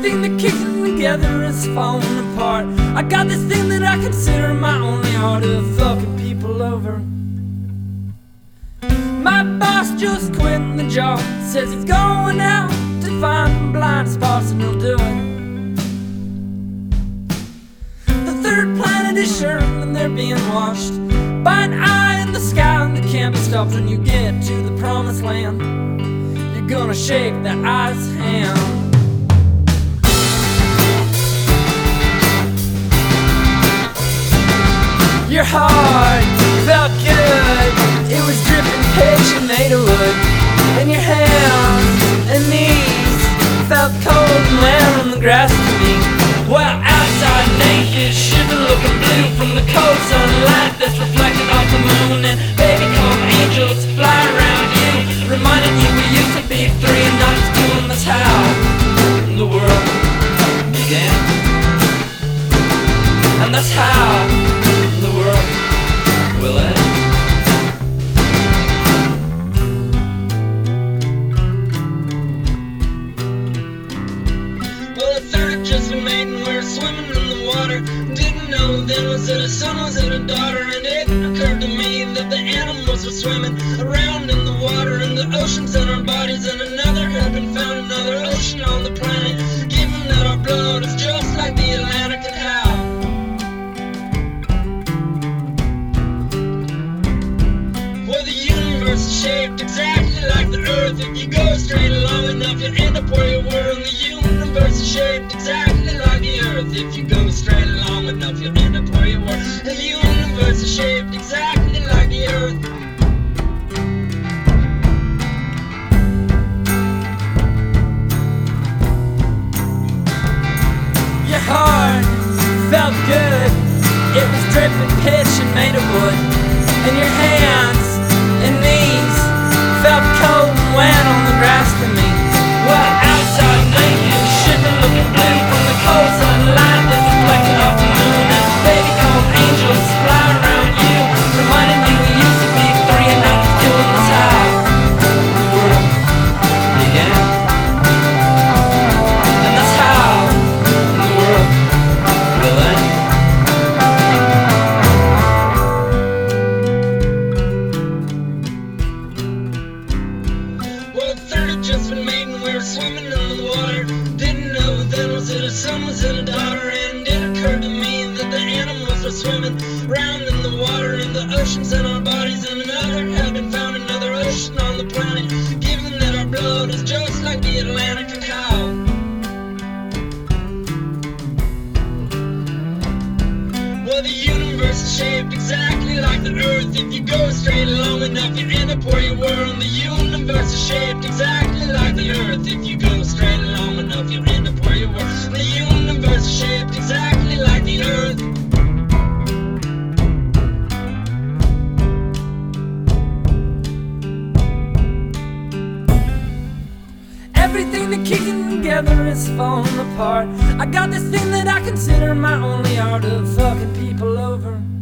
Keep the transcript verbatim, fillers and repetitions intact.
Everything that keeps me together is falling apart. I got this thing that I consider my only art of fucking people over. My boss just quit the job, says he's going out to find blind spots and he'll do it. The third planet is sure that they're being watched by an eye in the sky, and that can't be stopped. When you get to the promised land, you're gonna shake the eye's hand. Your heart felt good, it was dripping pitch and made of wood. And your hands and knees felt cold and wet on the grass to me. While outside naked, shiver looking blue from the cold sunlight that's reflected off the moon. And baby calm angels fly around you, reminding you we used to be three and not as two. And that's how the world began. And that's how the world will end. Well, a third just been made and we're swimming in the water. Didn't know then, was it a son, was it a daughter? And it occurred to me that the animals were swimming around in the water, in the oceans and our bodies. And another had been found, another ocean on the planet, given that our blood is just like the Atlantic. And how shaped exactly like the earth. If you go straight long enough, you'll end up where you were. And the universe is shaped exactly like the earth. If you go straight long enough, you'll end up where you were. And the universe is shaped exactly like the earth. Your heart felt good, it was dripping pitch and made of wood. And your hands and knees felt cold and wet on the grass to me. Well, outside naked, shiver looking blue from the cold sunlight that's reflected off the moon. And baby calm angels fly around you, reminding you we used to be three and now it's two. And that's how the world began. And that's how the world will end. Just been made and we were swimming in the water. Didn't know then, was it a son, was it a daughter? And it occurred to me that the animals were swimming around in the water, in the oceans and our bodies. And another had been found, another ocean on the planet, given that our blood is just like the Atlantic. And how well, the universe is shaped exactly like the earth. If you go straight long enough, you end up where you were. And the universe is shaped exactly like the earth. If you go straight long enough, you end up where you were. The universe is shaped exactly like the earth. Everything that keeps me together is falling apart. I got this thing that I consider my only art of fucking people over.